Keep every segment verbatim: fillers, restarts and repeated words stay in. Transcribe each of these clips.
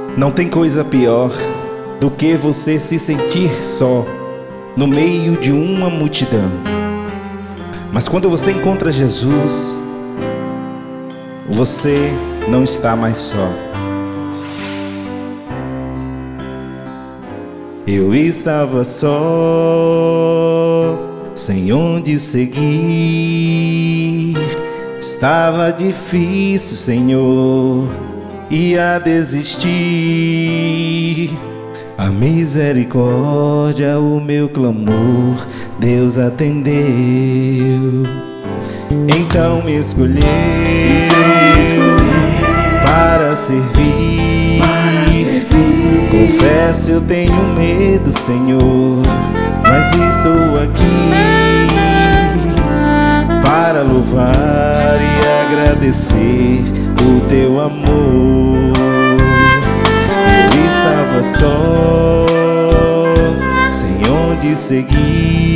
Não tem coisa pior do que você se sentir só no meio de uma multidão. Mas quando você encontra Jesus, você não está mais só. Eu estava só, sem onde seguir. Estava difícil, Senhor, ia desistir. A misericórdia, o meu clamor, Deus atendeu. Então me escolheu, para servir. Confesso, eu tenho medo, Senhor, mas estou aqui para louvar e agradecer o teu amor. Eu estava só, sem onde seguir.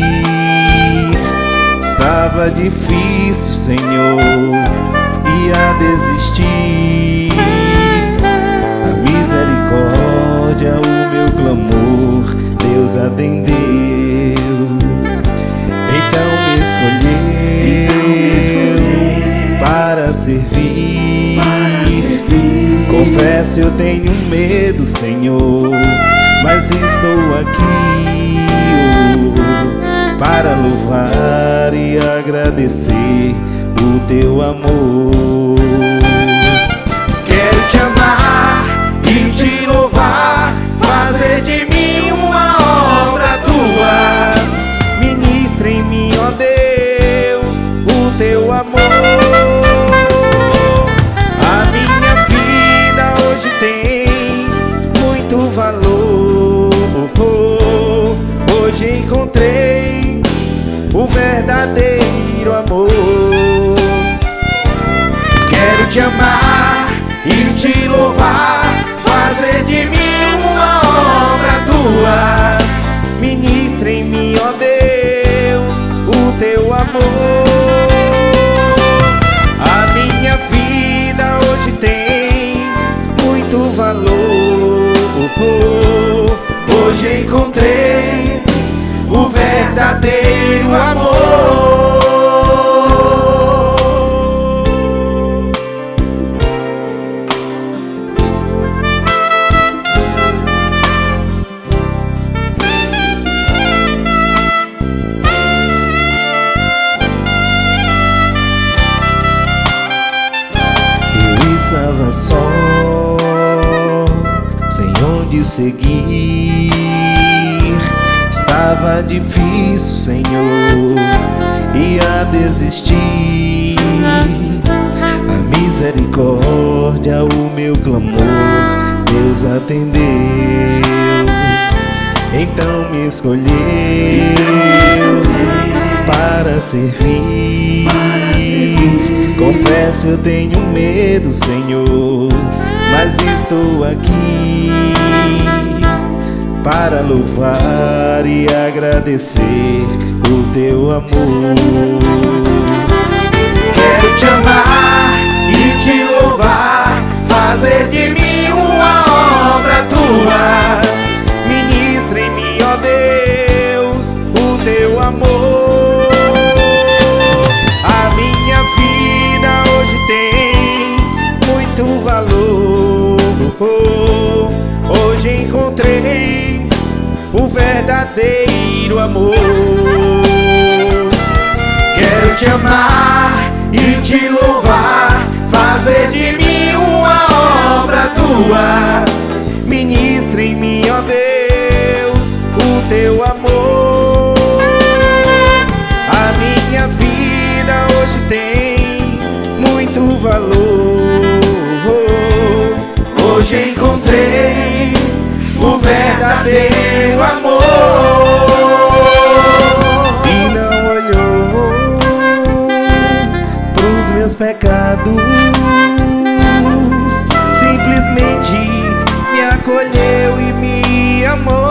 Estava difícil, Senhor, ia desistir. A misericórdia, o meu clamor, Deus atendeu. Então me escolheu para servir. Confesso, eu tenho medo, Senhor, mas estou aqui oh, para louvar e agradecer o teu amor. Quero te amar e te louvar, fazer de mim uma obra tua. Ministra em mim, ó Deus, o teu amor. A minha vida hoje tem muito valor. Hoje encontrei o verdadeiro amor. Quero te amar e te louvar, fazer de mim uma obra tua. Ministra em mim, ó Deus, o teu amor. A minha vida hoje tem muito valor. Hoje encontrei o verdadeiro amor. Estava só, sem onde seguir. Estava difícil, Senhor, ia desistir. A misericórdia, o meu clamor, Deus atendeu. Então me escolheu para servir. Confesso, eu tenho medo, Senhor, mas estou aqui para louvar e agradecer o teu amor. Quero te amar e te louvar, fazer de mim uma obra tua. Ministra em mim, ó Deus, o teu amor. A minha vida hoje tem muito valor. Hoje encontrei o verdadeiro amor. Quero te amar e te louvar, fazer de mim uma obra tua. Ministra em mim, ó Deus, o teu amor. A minha vida hoje tem muito valor. Hoje encontrei o verdadeiro amor. E não olhou pros meus pecados, simplesmente me acolheu e me amou.